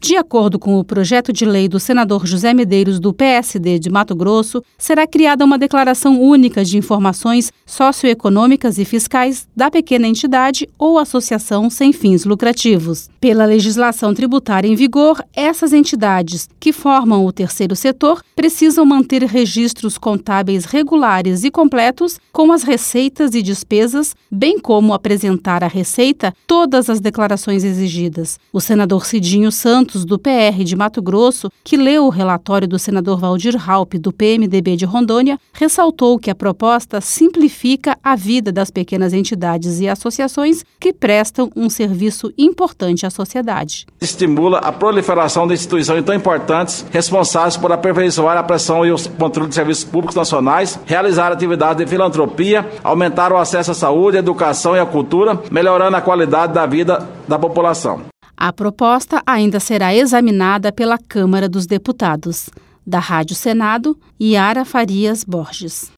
De acordo com o projeto de lei do senador José Medeiros, do PSD de Mato Grosso, será criada uma declaração única de informações socioeconômicas e fiscais da pequena entidade ou associação sem fins lucrativos. Pela legislação tributária em vigor, essas entidades, que formam o terceiro setor, precisam manter registros contábeis regulares e completos com as receitas e despesas, bem como apresentar à Receita todas as declarações exigidas. O senador Cidinho Santos, do PR de Mato Grosso, que leu o relatório do senador Valdir Raupp, do PMDB de Rondônia, ressaltou que a proposta simplifica a vida das pequenas entidades e associações que prestam um serviço importante à sociedade. Estimula a proliferação de instituições tão importantes, responsáveis por aperfeiçoar a pressão e o controle de serviços públicos nacionais, realizar atividades de filantropia, aumentar o acesso à saúde, à educação e à cultura, melhorando a qualidade da vida da população. A proposta ainda será examinada pela Câmara dos Deputados. Da Rádio Senado, Yara Farias Borges.